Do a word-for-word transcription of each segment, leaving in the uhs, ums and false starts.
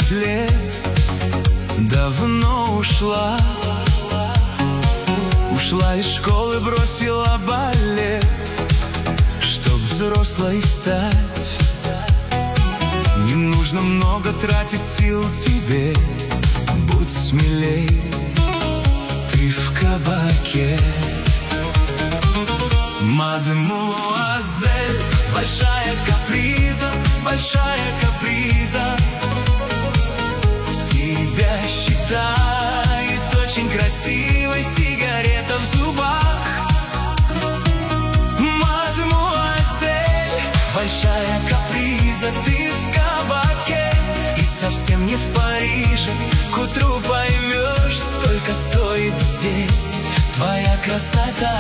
тридцать лет давно ушла. Ушла из школы, бросила балет, чтоб взрослой стать. Не нужно много тратить сил тебе, будь смелей, ты в кабаке. Мадемуазель, большая каприза, большая каприза, себя считает очень красивой, сигарета в зубах. Мадемуазель, большая каприза, ты в кабаке и совсем не в Париже. К утру поймешь, сколько стоит здесь твоя красота.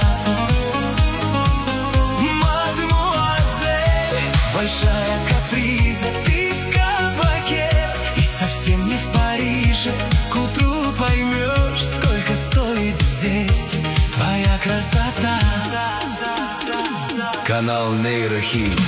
Большая каприза, ты в кабаке и совсем не в Париже. К утру поймешь, сколько стоит здесь твоя красота. Канал Нейрохит.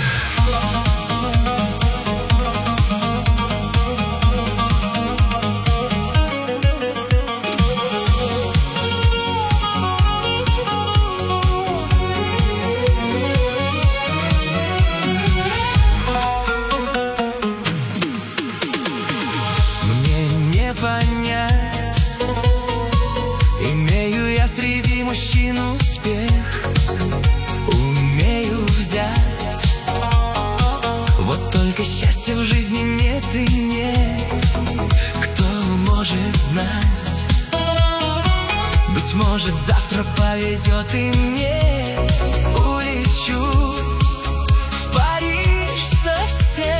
Понять, имею я среди мужчин успех, умею взять. Вот только счастья в жизни нет и нет, кто может знать. Быть может, завтра повезет и мне, улечу в Париж совсем.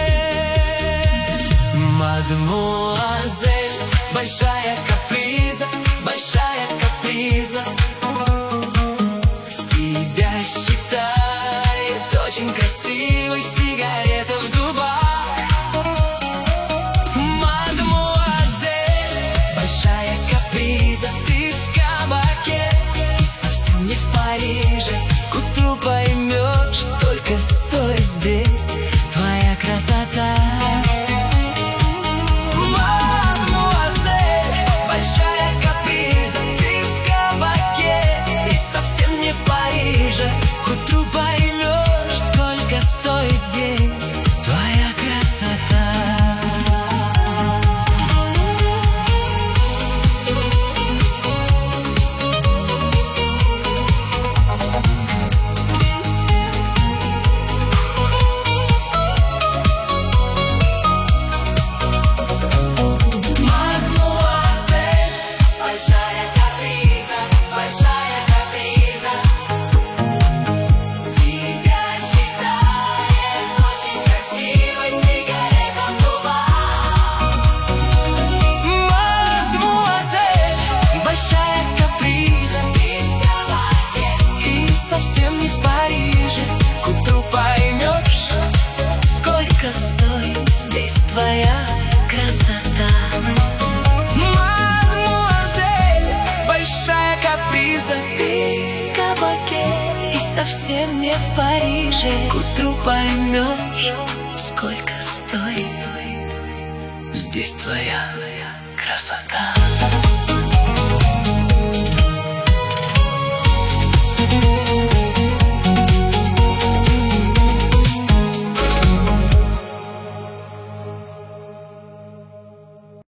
Мадемуазель, большая каприза, большая каприза, себя считает очень красивой, сигарета в зубах. Мадемуазель, большая каприза, ты в кабаке и совсем не в Париже. К утру поймешь, сколько стоит здесь твоя красота. К утру поймешь, сколько стоит здесь твоя красота. Мадемуазель, большая каприза, большая каприза, совсем не в Париже. К утру поймешь, сколько стоит здесь твоя красота. Мадемуазель, большая каприза, ты в кабаке и совсем не в Париже. К утру поймешь, сколько стоит здесь твоя красота.